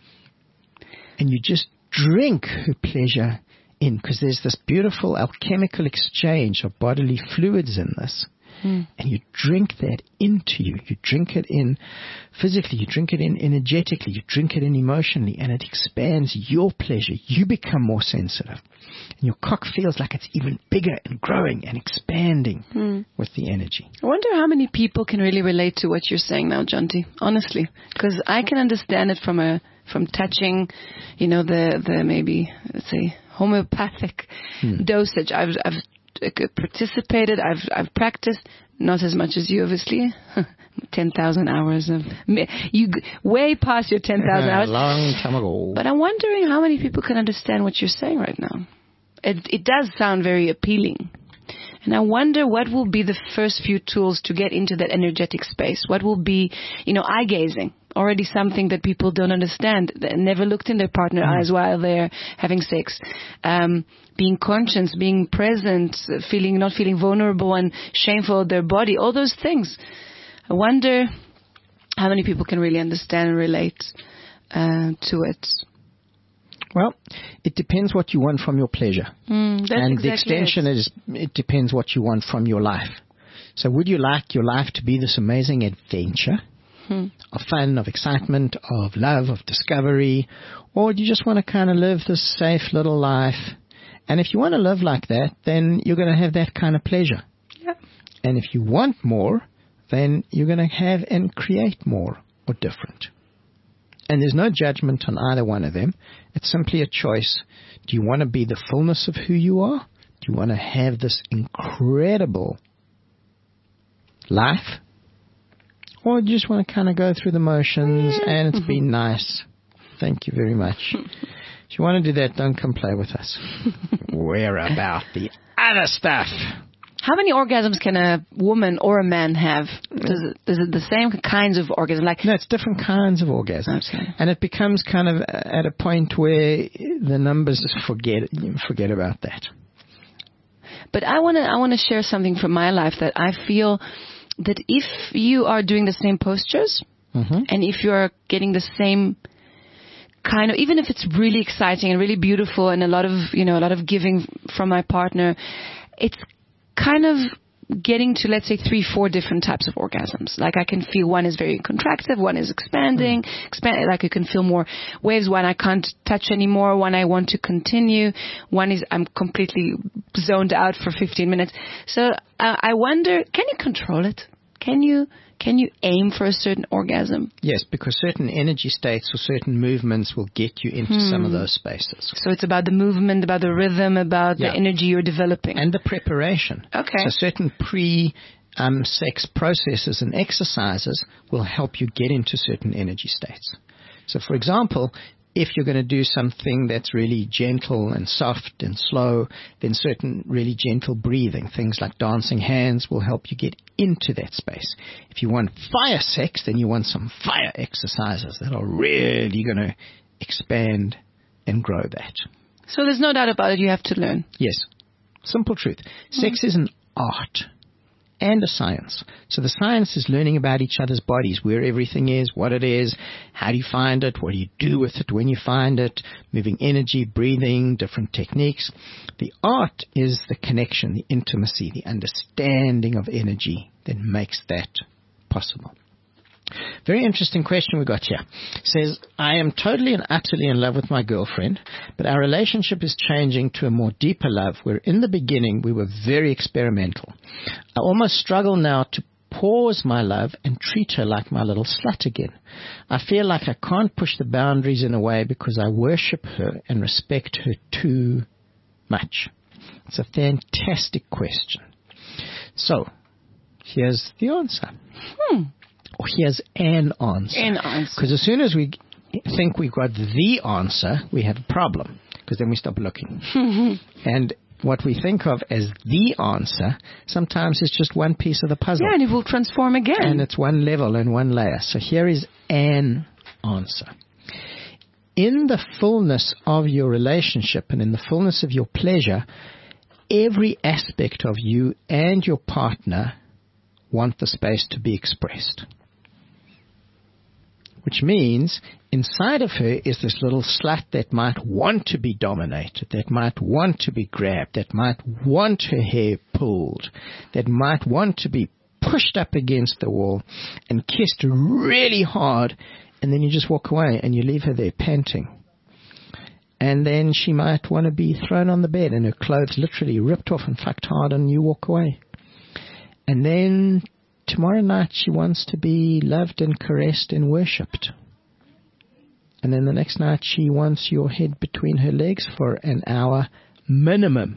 And you just drink her pleasure in, because there's this beautiful alchemical exchange of bodily fluids in this. Mm. And you drink that into you. You drink it in physically. You drink it in energetically. You drink it in emotionally. And it expands your pleasure. You become more sensitive. And your cock feels like it's even bigger and growing and expanding mm. with the energy. I wonder how many people can really relate to what you're saying now, Jonty. Honestly. Because I can understand it from a from touching, you know, the, the maybe, let's say, homeopathic mm. dosage. I've, I've participated, I've I've practiced, not as much as you, obviously. ten thousand hours of... You way past your ten thousand hours. A long time ago. But I'm wondering how many people can understand what you're saying right now. It, it does sound very appealing. And I wonder what will be the first few tools to get into that energetic space. What will be, you know, eye gazing. Already something that people don't understand. They never looked in their partner's mm. eyes while they're having sex. Um, being conscious, being present, feeling not feeling vulnerable and shameful of their body. All those things. I wonder how many people can really understand and relate uh, to it. Well, it depends what you want from your pleasure. Mm, that's and exactly the extension it. is, it depends what you want from your life. So would you like your life to be this amazing adventure hmm. of fun, of excitement, of love, of discovery? Or do you just want to kind of live this safe little life? And if you want to live like that, then you're going to have that kind of pleasure. Yeah. And if you want more, then you're going to have and create more or different. And there's no judgment on either one of them. It's simply a choice. Do you want to be the fullness of who you are? Do you want to have this incredible life? Or do you just want to kind of go through the motions and it's been nice? Thank you very much. If you want to do that, don't come play with us. We're about the other stuff. How many orgasms can a woman or a man have? Does it, is it the same kinds of orgasms? Like no, it's different kinds of orgasms. Okay. And it becomes kind of at a point where the numbers just forget forget about that. But I want to I want to share something from my life that I feel that if you are doing the same postures mm-hmm. and if you're getting the same kind of, even if it's really exciting and really beautiful and a lot of, you know, a lot of giving from my partner, it's kind of getting to, let's say, three, four different types of orgasms. Like I can feel one is very contractive, one is expanding, mm. expand, like you can feel more waves, one I can't touch anymore, one I want to continue, one is I'm completely zoned out for fifteen minutes. So uh, I wonder, can you control it? Can you can you aim for a certain orgasm? Yes, because certain energy states or certain movements will get you into hmm. some of those spaces. So it's about the movement, about the rhythm, about yeah. the energy you're developing. And the preparation. Okay. So certain pre um, sex processes and exercises will help you get into certain energy states. So for example, if you're going to do something that's really gentle and soft and slow, then certain really gentle breathing, things like dancing hands, will help you get into that space. If you want fire sex, then you want some fire exercises that are really going to expand and grow that. So there's no doubt about it, you have to learn. Yes. Simple truth. Mm-hmm. Sex is an art and a science. So the science is learning about each other's bodies, where everything is, what it is, how do you find it, what do you do with it when you find it, moving energy, breathing, different techniques. The art is the connection, the intimacy, the understanding of energy that makes that possible. Very interesting question we got here. It says, I am totally and utterly in love with my girlfriend, but our relationship is changing to a more deeper love, where in the beginning we were very experimental. I almost struggle now to pause, my love, and treat her like my little slut again. I feel like I can't push the boundaries in a way because I worship her and respect her too much. It's a fantastic question. So, here's the answer. Hmm. Or here's an answer. An answer. Because as soon as we think we've got the answer, we have a problem. Because then we stop looking. And what we think of as the answer sometimes is just one piece of the puzzle. Yeah, and it will transform again. And it's one level and one layer. So here is an answer. In the fullness of your relationship and in the fullness of your pleasure, every aspect of you and your partner want the space to be expressed. Which means inside of her is this little slut that might want to be dominated, that might want to be grabbed, that might want her hair pulled, that might want to be pushed up against the wall and kissed really hard, and then you just walk away and you leave her there panting. And then she might want to be thrown on the bed and her clothes literally ripped off and fucked hard and you walk away. And then tomorrow night she wants to be loved and caressed and worshipped. And then the next night she wants your head between her legs for an hour minimum.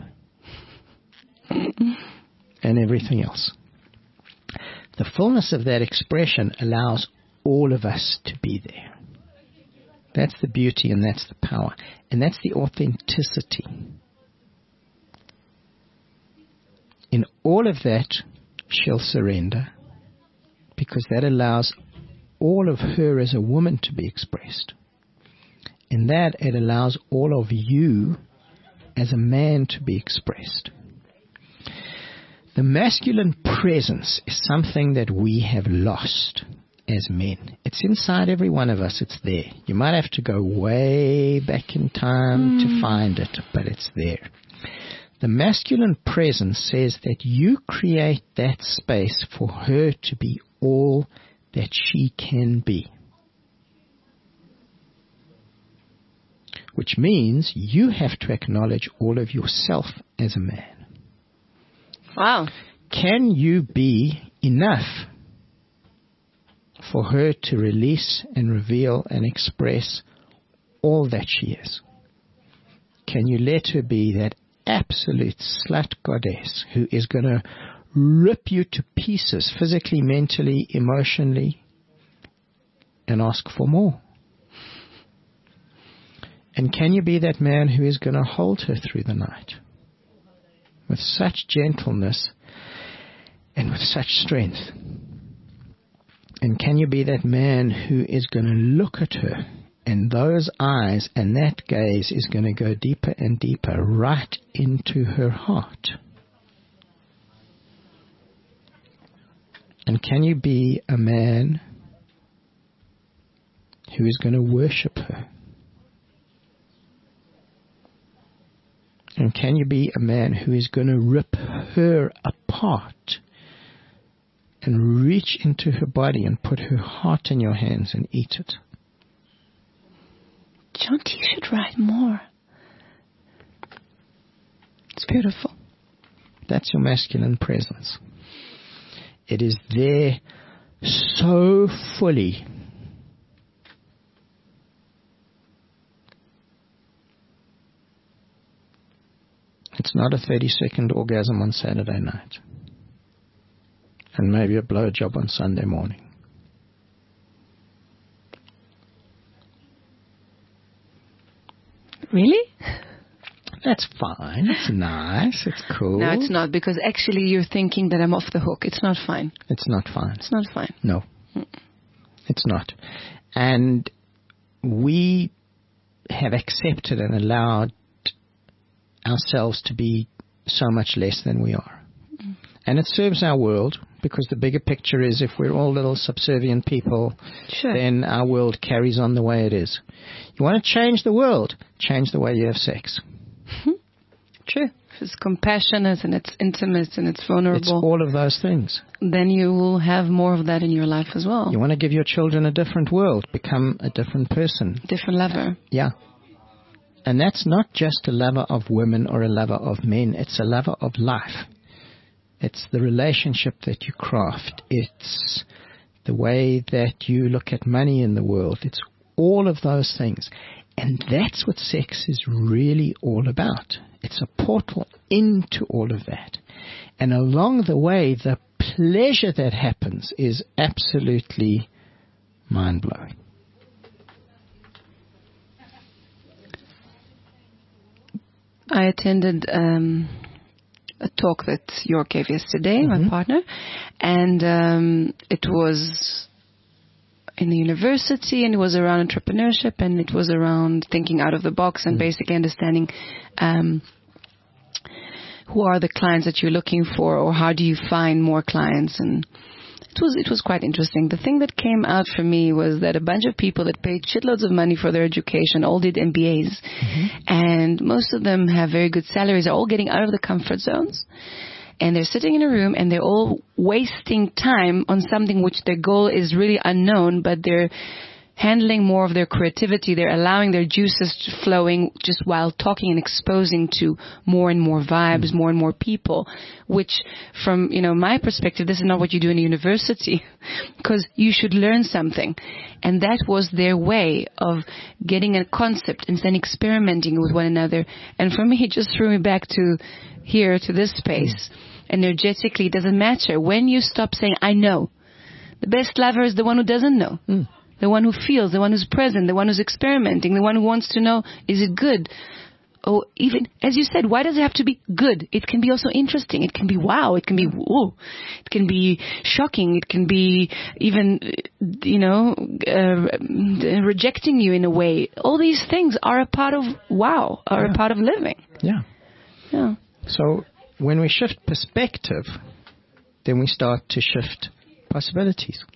And everything else. The fullness of that expression allows all of us to be there. That's the beauty and that's the power. And that's the authenticity. In all of that, she'll surrender. Because that allows all of her as a woman to be expressed. In that, it allows all of you as a man to be expressed. The masculine presence is something that we have lost as men. It's inside every one of us. It's there. You might have to go way back in time mm. to find it, but it's there. The masculine presence says that you create that space for her to be all that she can be. Which means you have to acknowledge all of yourself as a man. Wow. Can you be enough for her to release and reveal and express all that she is? Can you let her be that absolute slut goddess who is going to rip you to pieces physically, mentally, emotionally, and ask for more? And can you be that man who is going to hold her through the night with such gentleness and with such strength? And can you be that man who is going to look at her, and those eyes and that gaze is going to go deeper and deeper right into her heart? And can you be a man who is going to worship her? And can you be a man who is going to rip her apart and reach into her body and put her heart in your hands and eat it? Jonty, you should write more. It's beautiful. That's your masculine presence. It is there so fully. It's not a thirty-second orgasm on Saturday night. And maybe a blowjob on Sunday morning. Really? That's fine. It's nice. It's cool. No, it's not, because actually you're thinking that I'm off the hook. It's not fine. It's not fine. It's not fine. No. Mm. It's not. And we have accepted and allowed ourselves to be so much less than we are. Mm. And it serves our world, because the bigger picture is if we're all little subservient people, sure, then our world carries on the way it is. You want to change the world, change the way you have sex. True. If it's compassionate and it's intimate and it's vulnerable. It's all of those things. Then you will have more of that in your life as well. You want to give your children a different world, become a different person. Different lover. Yeah. And that's not just a lover of women or a lover of men. It's a lover of life. It's the relationship that you craft. It's the way that you look at money in the world. It's all of those things. And that's what sex is really all about. It's a portal into all of that. And along the way, the pleasure that happens is absolutely mind-blowing. I attended um, a talk that York gave yesterday, mm-hmm. my partner, and um, it was in the university, and it was around entrepreneurship, and it was around thinking out of the box and mm. basically understanding um, who are the clients that you're looking for, or how do you find more clients. And it was it was quite interesting. The thing that came out for me was that a bunch of people that paid shitloads of money for their education all did M B As, mm-hmm. and most of them have very good salaries, are all getting out of the comfort zones. And they're sitting in a room and they're all wasting time on something which their goal is really unknown, but they're handling more of their creativity. They're allowing their juices flowing just while talking and exposing to more and more vibes, more and more people, which from, you know, my perspective, this is not what you do in a university, because you should learn something. And that was their way of getting a concept and then experimenting with one another. And for me, it just threw me back to here, to this space. Energetically, it doesn't matter. When you stop saying, I know, the best lover is the one who doesn't know. Mm. The one who feels, the one who's present, the one who's experimenting, the one who wants to know, is it good? Or even, as you said, why does it have to be good? It can be also interesting. It can be wow. It can be whoa. It can be shocking. It can be even, you know, uh, rejecting you in a way. All these things are a part of wow, are yeah. a part of living. Yeah. Yeah. So when we shift perspective, then we start to shift possibilities.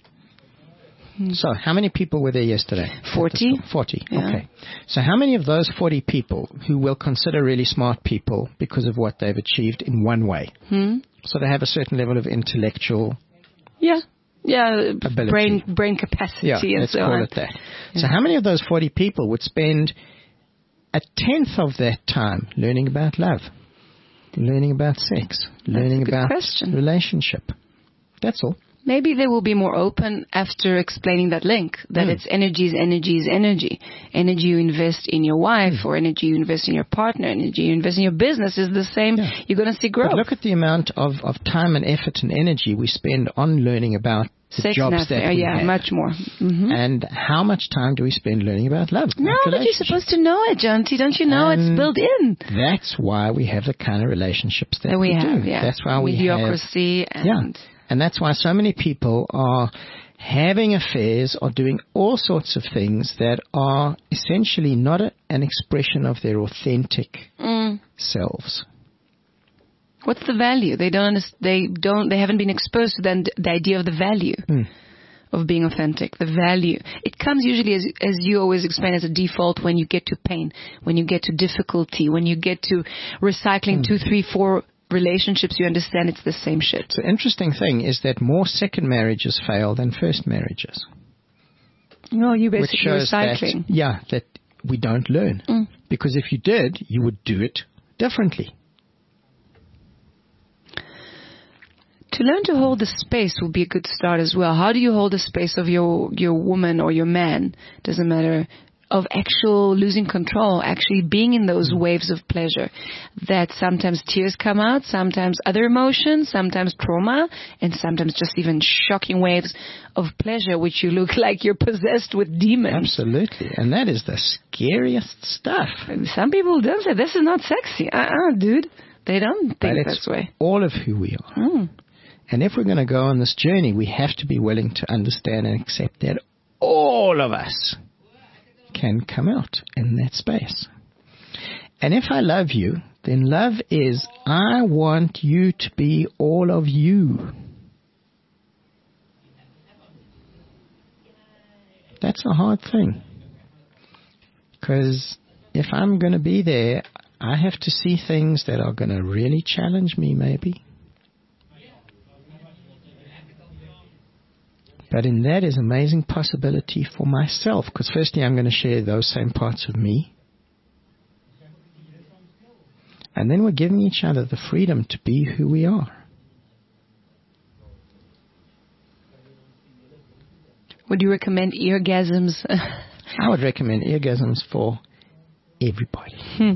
Hmm. So how many people were there yesterday? forty. forty, yeah. Okay. So how many of those forty people who will consider really smart people because of what they've achieved in one way? Hmm. So they have a certain level of intellectual yeah. Yeah, ability. brain brain capacity yeah, and let's so call on. it that. Yeah. So how many of those forty people would spend a tenth of that time learning about love? Learning about sex, learning about question. relationship. That's all. Maybe they will be more open after explaining that link, that mm. it's energy is energy is energy. Energy you invest in your wife, mm. or energy you invest in your partner, energy you invest in your business is the same. Yeah. You're going to see growth. But look at the amount of, of time and effort and energy we spend on learning about the sex jobs nothing. that we yeah, have. much more. Mm-hmm. And how much time do we spend learning about love? No, but you're supposed to know it, Jonty. Don't you know and it's built in? That's why we have the kind of relationships that, that we, we have. do. Yeah. That's why we Mediocrity have... and... Yeah. And that's why so many people are having affairs or doing all sorts of things that are essentially not a, an expression of their authentic mm. selves. What's the value? They don't. They don't. They haven't been exposed to the, the idea of the value mm. of being authentic. The value. It comes usually, as as you always explain, as a default when you get to pain, when you get to difficulty, when you get to recycling mm. two, three, four relationships. You understand it's the same shit. The interesting thing is that more second marriages fail than first marriages. No, you basically Which shows recycling. That, yeah, that we don't learn. Mm. Because if you did, you would do it differently. To learn to hold the space will be a good start as well. How do you hold the space of your, your woman or your man? Doesn't matter. Of actual losing control, actually being in those mm. waves of pleasure. That sometimes tears come out, sometimes other emotions, sometimes trauma, and sometimes just even shocking waves of pleasure, which you look like you're possessed with demons. Absolutely. And that is the scariest stuff. Some people don't say, this is not sexy. Uh-uh, dude. They don't think but that's way. All of who we are. Mm. And if we're going to go on this journey, we have to be willing to understand and accept that all of us can come out in that space. And if I love you, then love is, I want you to be all of you. That's a hard thing. Because if I'm going to be there, I have to see things that are going to really challenge me, maybe. But in that is amazing possibility for myself, because firstly I'm going to share those same parts of me. And then we're giving each other the freedom to be who we are. Would you recommend eargasms? I would recommend eargasms for everybody. Hmm.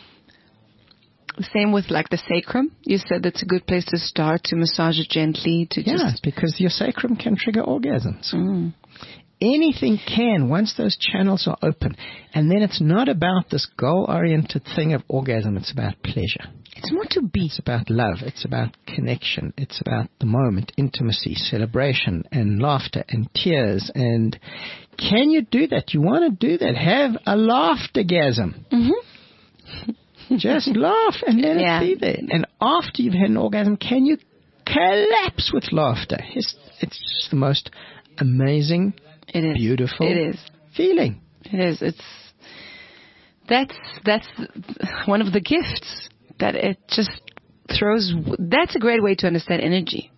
Same with like the sacrum. You said that's a good place to start, to massage it gently, to Yeah, just... because your sacrum can trigger orgasms. Mm. Anything can once those channels are open. And then it's not about this goal-oriented thing of orgasm. It's about pleasure. It's more to be. It's about love. It's about connection. It's about the moment, intimacy, celebration, and laughter, and tears. And can you do that? You want to do that? Have a laughtergasm. Mm-hmm. Just laugh and let Yeah. it be there. And after you've had an orgasm, can you collapse with laughter? It's, it's just the most amazing, It is. beautiful It is. feeling. It is. It's that's that's one of the gifts that it just throws. That's a great way to understand energy.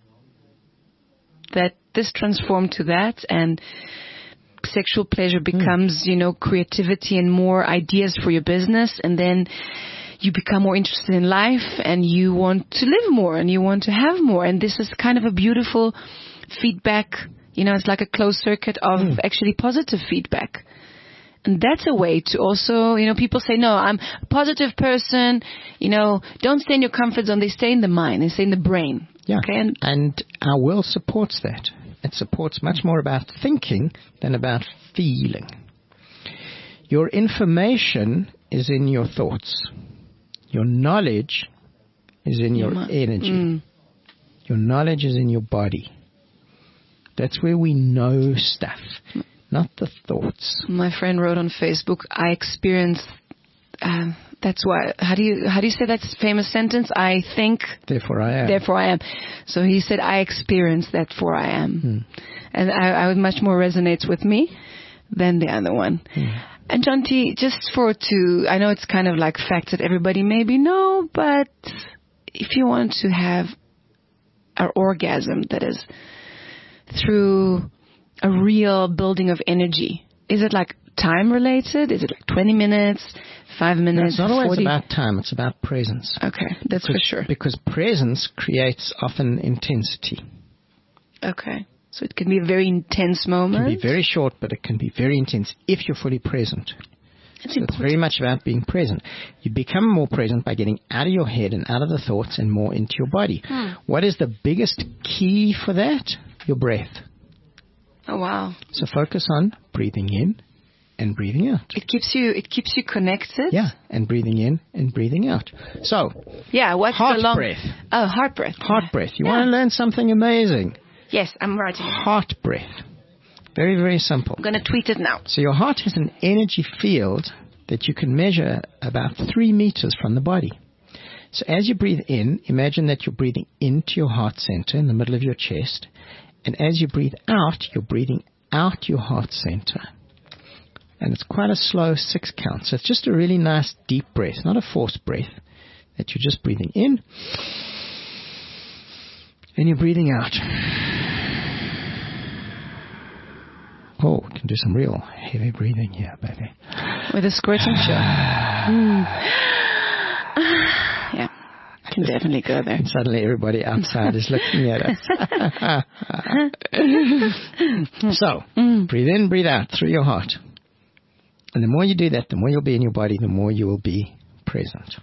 That this transformed to that, and sexual pleasure becomes, mm. you know, creativity and more ideas for your business, and then you become more interested in life, and you want to live more, and you want to have more, and this is kind of a beautiful feedback. You know, it's like a closed circuit of mm. actually positive feedback. And that's a way to also, you know, people say, no, I'm a positive person. You know, don't stay in your comfort zone. They stay in the mind. They stay in the brain. Yeah. Okay? And, and our will supports that. It supports much more about thinking than about feeling. Your information is in your thoughts. Your knowledge is in your my, energy. Mm. Your knowledge is in your body. That's where we know stuff, not the thoughts. My friend wrote on Facebook, I experience, uh, that's why, how do you, how do you say that famous sentence? I think, therefore I am. Therefore I am. So he said, I experience that for I am. Hmm. And I, I much more resonates with me than the other one. Hmm. And John T, just for to, I know it's kind of like facts that everybody maybe know, but if you want to have an orgasm that is through a real building of energy, is it like time related? Is it like twenty minutes, five minutes, no, it's not always forty? about time. It's about presence. Okay, that's because, for sure. Because presence creates often intensity. Okay, so it can be a very intense moment. It can be very short, but it can be very intense if you're fully present. It's, so it's very much about being present. You become more present by getting out of your head and out of the thoughts and more into your body. Hmm. What is the biggest key for that? Your breath. Oh, wow. So focus on breathing in and breathing out. It keeps you, it keeps you connected. Yeah, and breathing in and breathing out. So, yeah, what's heart the long... breath. Oh, heart breath. Heart yeah. breath. You yeah. want to learn something amazing? Yes, I'm writing. Heart breath. Very, very simple. I'm going to tweet it now. So your heart has an energy field that you can measure about three meters from the body. So as you breathe in, imagine that you're breathing into your heart center in the middle of your chest. And as you breathe out, you're breathing out your heart center. And it's quite a slow six count. So it's just a really nice deep breath, not a forced breath, that you're just breathing in. And you're breathing out. Oh, we can do some real heavy breathing here, baby. With a squirting show. mm. Yeah. Can definitely go there. And suddenly everybody outside is looking at us. So, mm. breathe in, breathe out through your heart. And the more you do that, the more you'll be in your body, the more you will be present.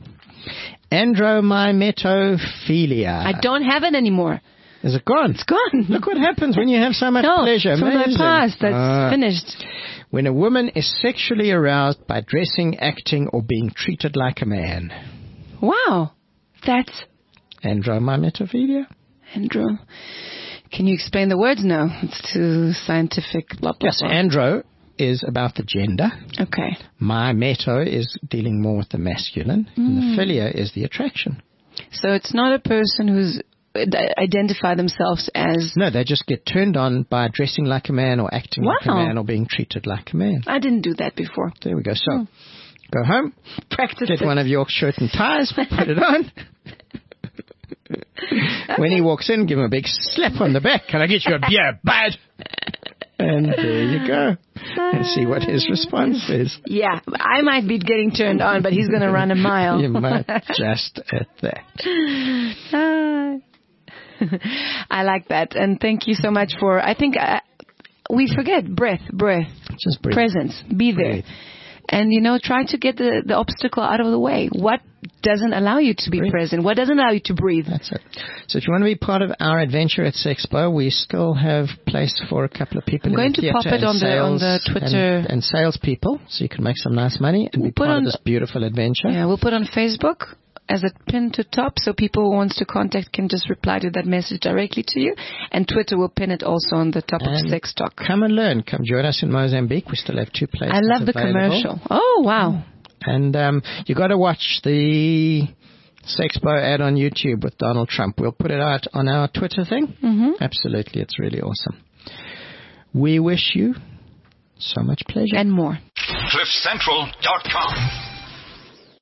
Andromymetophilia. I don't have it anymore. Is it gone? It's gone. Look what happens when you have so much no, pleasure. From my past, that's uh, finished. When a woman is sexually aroused by dressing, acting, or being treated like a man. Wow. That's Andromymetophilia. Andro. Can you explain the words? No, it's too scientific. Blah, blah, yes, blah. andro is about the gender. Okay. My meto is dealing more with the masculine. Mm. And the philia is the attraction. So it's not a person who's identify themselves as... No, they just get turned on by dressing like a man or acting wow. like a man or being treated like a man. I didn't do that before. There we go. So, mm. go home, practice get it. one of your shirt and ties, put it on. When he walks in, give him a big slap on the back. Can I get you a beer, bud? And there you go. And see what his response is. Yeah, I might be getting turned on, but he's going to run a mile. You might just at that. I like that. And thank you so much for, I think, uh, we forget breath, breath, Just breathe. presence, be there. Breathe. And, you know, try to get the, the obstacle out of the way. What doesn't allow you to be Breathe. present? What doesn't allow you to breathe? That's it. So if you want to be part of our adventure at Sexpo, we still have place for a couple of people. I'm going in the to pop theatre it on and the- on sales the Twitter. and, and sales people, so you can make some nice money and We'll be put part on of this beautiful adventure. Yeah, we'll put on Facebook as a pin to top, so people who wants to contact can just reply to that message directly to you. And Twitter will pin it also on the top And of Sex Talk. Come and learn. Come join us in Mozambique. We still have two places I love the available. commercial. Oh, wow. And um, you got to watch the Sexpo ad on YouTube with Donald Trump. We'll put it out on our Twitter thing. Mm-hmm. Absolutely, it's really awesome. We wish you so much pleasure. And more. cliff central dot com.